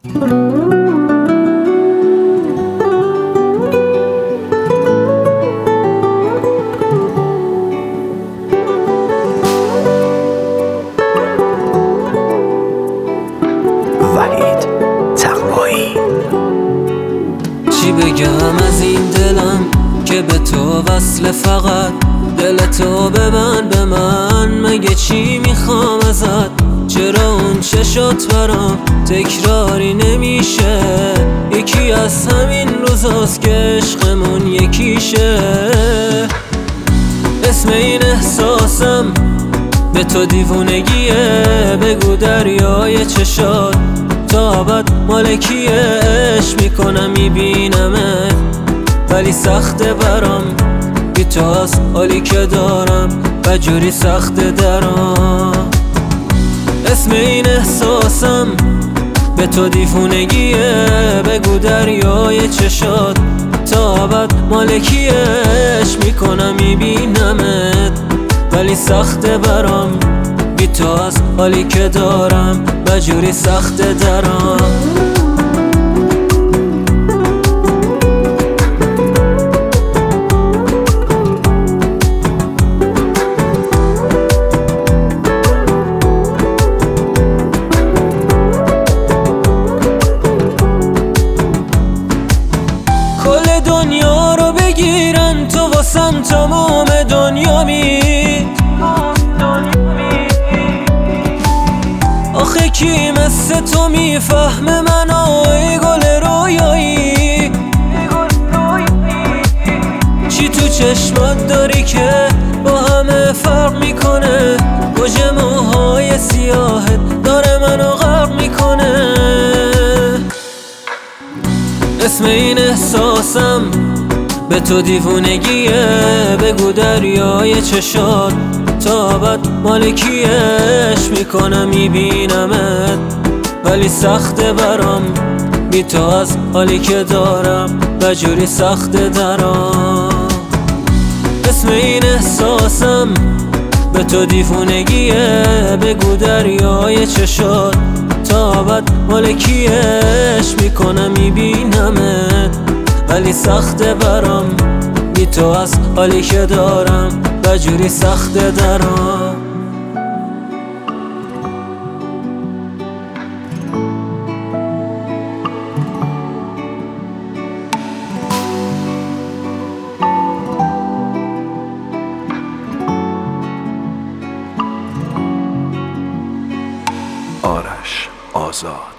چی بگم از این دلم که به تو وصل، فقط دل تو به من مگه چی میخوام ازت؟ چرا اون چشات برام تکراری نمیشه؟ یکی از همین روزاست که عشقمون یکیشه. اسم این احساسم به تو دیوونگیه، بگو دریای چشات تا ابد مالکیه. عشق میکنم میبینمت ولی سخته برام، بی تو از حالی که دارم و جوری سخته درام. اسم این احساسم به تو دیوونگیه، بگو دریای چشات تا ابد مالکیه. عشق میکنم میبینمت ولی سخته برام، بی تو از حالی که دارم و جوری سخته درام. کل دنیا رو بگیرن تو واسم تمام دنیا می. آخه کی مثل تو میفهمه منو ای گل رویایی؟ چی تو چشمات داری که با همه فرق میکنه؟ موج موهای سیاهت داره منو غرق میکنه. اسم این احساسم به تو دیوونگیه، بگو دریای چشات تا ابد مالکیه. عشق میکنم میبینمت ولی سخته برام، بی تو از حالی که دارم و جوری سخته درام. اسم این احساسم به تو دیوونگیه، بگو دریای چشات تا ابد مالکیه. عشق میکنم میبینمت ولی سخته برام، بی تو از حالی که دارم و جوری سخته درام. آرش آزاد.